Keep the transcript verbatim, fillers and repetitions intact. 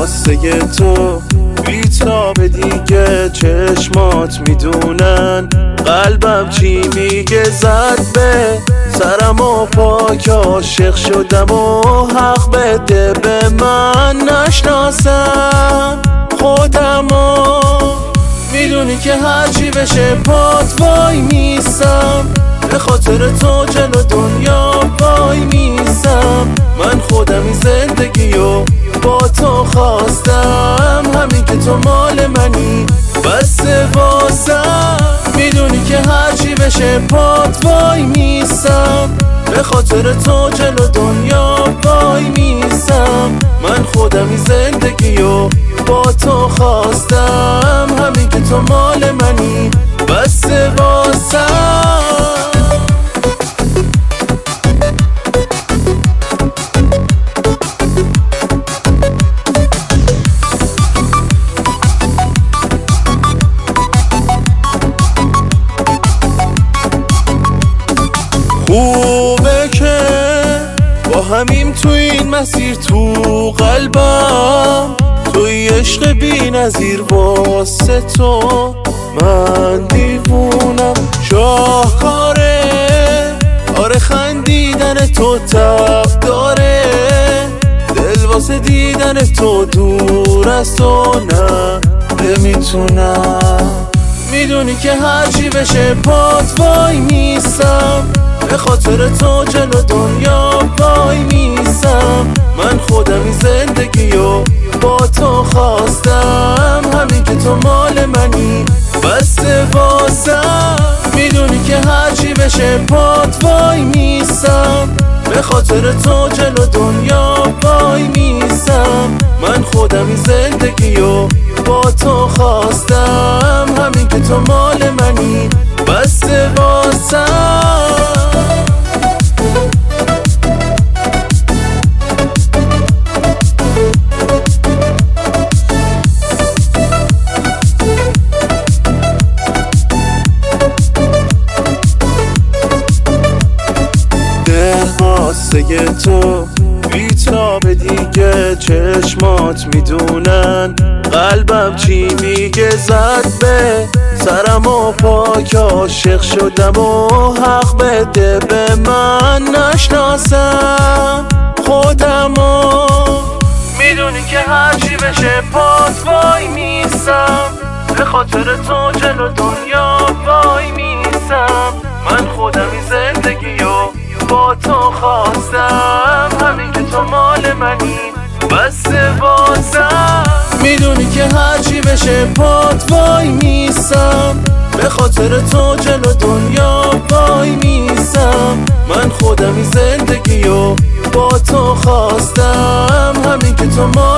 واسه تو بیتاب دیگه چشمات میدونن قلبم چی میگه زد به سرم و پاک عاشق شدم و حق بده به من نشناسم خودم و میدونی که هرچی بشه پات وای میسم به خاطر تو جلو دنیا وای میسم من خودمی زندگی و با تو خواستم همین که تو مال منی بس واسم میدونی که هرچی بشه پات وای میسم به خاطر تو جلو دنیا وای میسم من خودمی زندگی و با تو خواستم همین که تو مال منی بس واسم خوبه که با همیم تو این مسیر تو قلبم توی عشق بی نظیر واسه تو من دیوونم شاهکاره آره خندیدن تو تب داره دل واسه دیدن تو دور از تو نه نمیتونم میدونی که هرچی بشه پات وای میسم به خاطر تو جلو دنیا وای میسم من خودمی زندگی و با تو خواستم همین که تو مال منی بس واسم میدونی که هرچی بشه پات وای میسم به خاطر تو جلو دنیا وای میسم من خودمی زندگی و با تو خواستم همین که تو مال منی بس واسم واسه تو بیتاب دیگه چشمات میدونن قلبم چی میگه زد به سرم و پاک عاشق شدم و حق بده به من نشناسم خودم و میدونی که هرچی بشه پات وای میسم به خاطر تو جلو دنیا وای میسم من خودمی زندگی و با تو خواستم همین که تو مال منی بس واسم میدونی که هرچی بشه پات وای میسم به خاطر تو جلو دنیا وای میسم من خودمی زندگی و با تو خواستم همین که تو مال